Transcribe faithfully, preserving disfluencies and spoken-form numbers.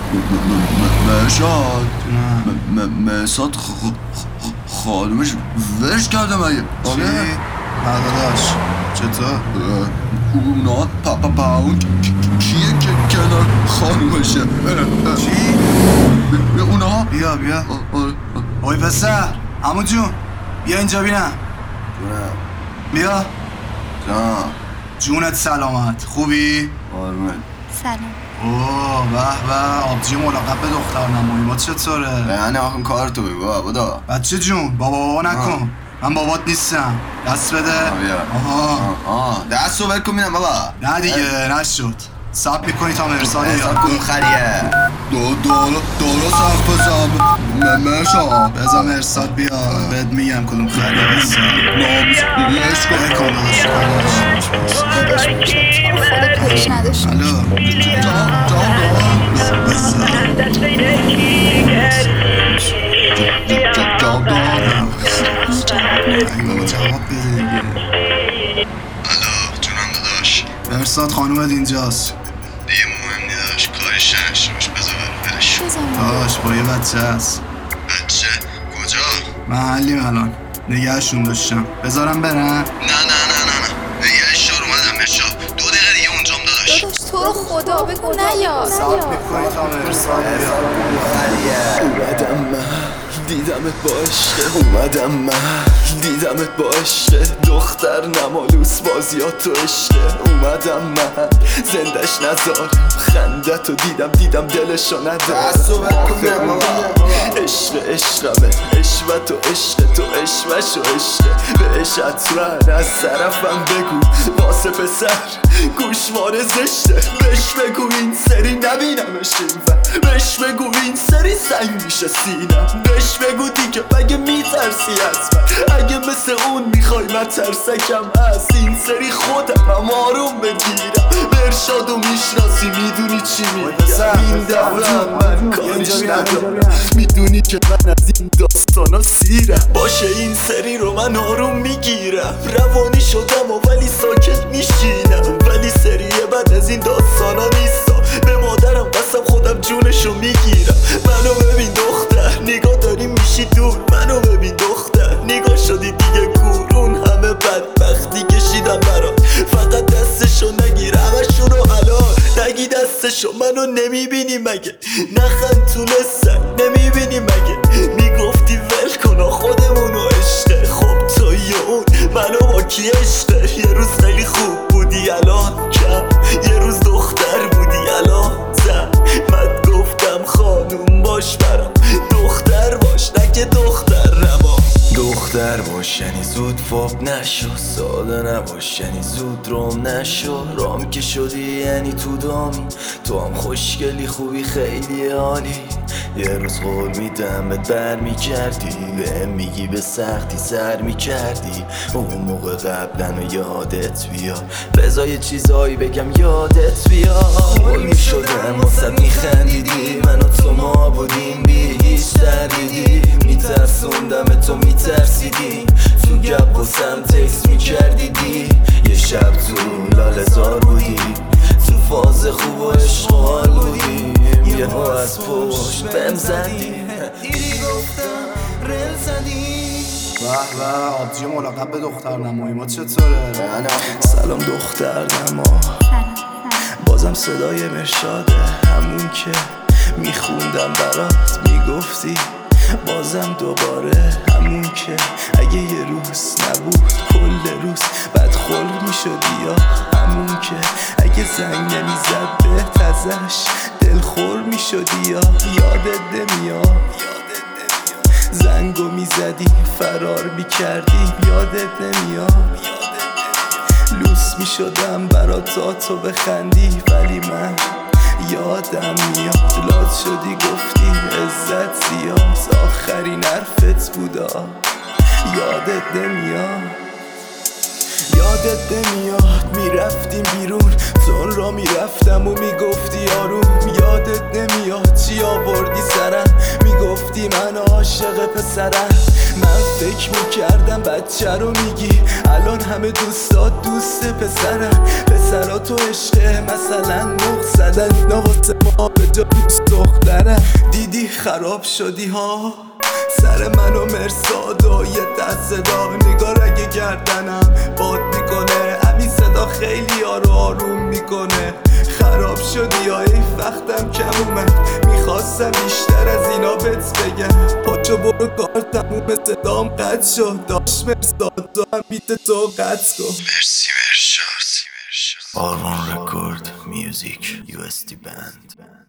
مرشاد مرساد خانومش ورش کرده مگه؟ چی؟ داداش چطور؟ اونا پاپا پاون کیه که کنار خانومشه؟ چی؟ اونا؟ بیا بیا اوی پسر عمو جون بیا اینجا بینم جونم بیا جان جونت سلامت خوبی؟ آرمه سلام. اوه به به آبجی ملاقب به دختر نمایی ما چطوره؟ یعنی آخون کار تو بگو بابا. بچه جون بابا بابا نکن من بابات نیستم دست بده. آها آها دست رو بکن میرم بابا. نه دیگه نشد سب میکنی تا مرساد بیاد. حساب کن خریه دو دولو دولو صرف بزن مرشاد بزا مرساد بیاد بهت میگم کدوم خریه بسا ناموس بیش کن بکن داداش داداش میشه خود پیش نداشت. الو جان جان بسا جان دارم ای بابا جواب بده دیگه. الو جونم داداش مرساد خانومت اینجاست. دیگه مهم نی داداش کارش نشته باش بذار برش داش با یه بچه هست. بچه کجا؟ محلیم الان نگهشون داشتم بذارم برن؟ نه نه نه نه نه یه اشار اومدم مرشاد دو دقیقه دیگه اونجام داداش داداش تو رو خدا بگو نیا. سب میکنی تا مرساد بیاد. اومدم من دیدمت با عشق اومدم من دیدمت با عشق دختر نمالوس بازیات تو عشق اومدم من زندش نذارم خندتو دیدم دیدم دلشو ندارم عشق عشقمه عشقت و عشق تو عشقش و عشق بهش حتما از طرفم بگو واسه پسر گوشوار زشته بهش بگو این سری نبینمش این بهش بگو این سری سنگ میشه سینم بهش بگو دیگه مگه میترسی از من اگه مثل اون میخوای من ترسکم از این سری خودم هم آروم بگیرم برشادو میشناسی میدونی چی میگم این دورم من کارش ندارم میدونی که من از این داستانا سیرم باشه این سری رو من آروم میگیرم روانی شدم و ولی ساکت میشینم ولی سریه بعد از این داستانا نیستا به مادرم قسم خودم جونشو میگیرم منو ببین دختر نگاه داری میشی دور منو ببین دختر نگاه شدی دیگه کور اون همه بدبختی کشیدم برات فقط دستشو نگیر همشونو الان نگی دستشو منو نمیبینی مگه نخند تو لسن نمیبینی مگه میگفتی ول کن خودمونو عشقه خب تو یه اون منو با کی عشقه یه روز خیلی خوب بودی الان کم یه روز دختر بودی الان زن من گفتم خانوم باش برام دختر باش نه که دختر نما دختر باش یعنی زود فاب نشو ساده نباش یعنی زود روم نشو رام که شدی یعنی تو دامی تو هم خوشگلی خوبی خیلی عالی یه روز قول میدم بهت بر میکردی بهم میگی به سختی سر میکردی اون موقع قبلا و یادت بیاد بذار یه چیزایی بگم یادت بیاد قول میشدم واسه میخندیدی من و تو ما بودیم بی هیچ تردیدی میترسوندم تو میترسیدی تو گپ واسم تکس میکردیدی یه شب تو لاله‌زار بودی تو فاز خوب و عشق و حال بودی یه ها از پشت بهم زدی ایری گفتم رل زدی به به آبجی ملاقب به دختر نمایی ما چطوره؟ سلام دختر نما بازم صدای مرشاده همون که میخوندم برات میگفتی بازم دوباره همون که اگه یه روز نبود کل روز بد خلق میشدی یا همون که اگه زنگ نمیزد بهت ازش دلخور میشدی یا یادت نمیاد زنگو میزدی فرار میکردی یادت نمیاد لوس میشدم برات تا تو بخندی ولی من یادم میاد لات شدی گفتی عزت زیاد آخرین حرفت بودا یادت نمیاد یادت نمیاد میرفتیم بیرون، تون را میرفتم و میگفتی آروم. یادت نمیاد چی آوردی سرم، میگفتی من عاشق پسرم. من فکر میکردم بچه رو میگی، الان همه دوستات دوست پسرم. پسرا تو عشقه مثلا نق زدن، اینا واسه ما به جا دوست دخترم. دیدی خراب شدی ها سر من و مرساد و یه دست صدا، نگار اگه گردنم باد میکنه، همین صدا خیلی ها رو آروم میکنه. خراب شدی یا ای وقتم کم اومد، میخواستم بیشتر از اینا بهت بگم. پاچو برو کار تموم صدام قد شد، داشت مرساد تو هم بیت تو قد کن. مرسی مرشاد. آرمان رکورد میوزیک یو اس دی بند.